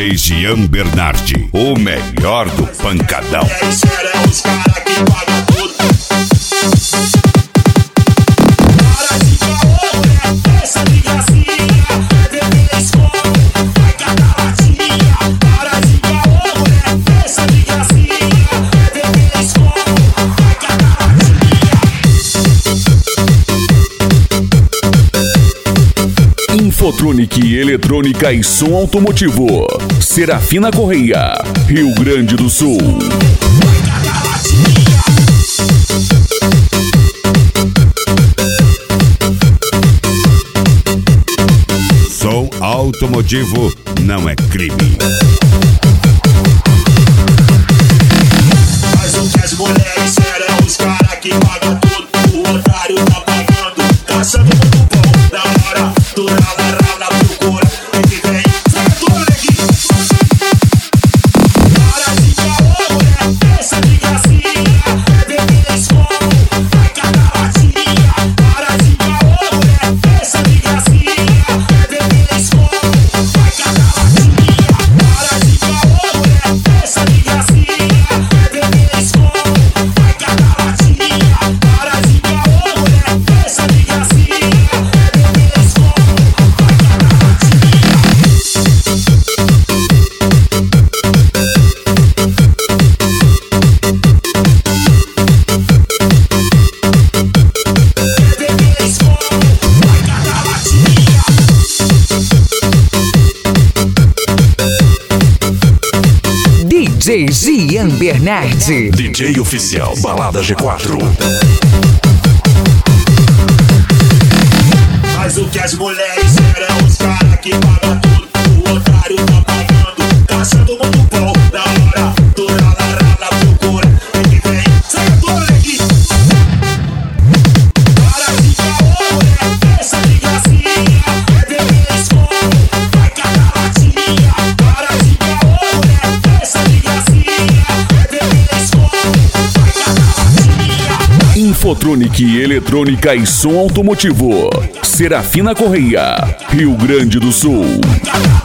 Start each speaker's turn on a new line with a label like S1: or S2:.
S1: DJ Jean Bernardi, o melhor do pancadão.
S2: Os cara que paga tudo. Para de caô, né? Essa ligacinha. Bebê esconde, vai catar latinha. Para de caô, né? Essa ligacinha. Bebê esconde, vai catar latinha.
S3: Infotronic, eletrônica e som automotivo. Serafina Correia, Rio Grande do Sul.
S1: Som automotivo não é crime.
S2: Mas o que as mulheres serão os cara que pagam tudo. O otário tá pagando, caçando muito bom. Na hora do rala, procura. Ele vem, sai do neguinho. Para de caô, né? Essa ligacinha. Bebê esconde, vai catar latinha. Para de caô, né? Essa ligacinha. Bebê esconde, vai catar latinha. Para de caô, né? Essa ligacinha. Bebê esconde, vai catar latinha. Para de caô, né? Essa ligacinha. Bebê esconde, vai catar
S4: DJ Jean Bernardi.
S3: DJ oficial Balada G4.
S2: Mas o que as mulheres serão os cara que pagam tudo. O otário tá pagando, caçando muito bom. Na hora do rala, procura. Ele vem, sai do neguinho. Para de caô, né? Essa ligacinha. Bebê esconde, vai catar latinha. Para de caô, né? Essa ligacinha. Bebê esconde, vai catar latinha.
S3: Infotronic, eletrônica e som automotivo. Serafina Correia, Rio Grande do Sul.
S2: Vai catar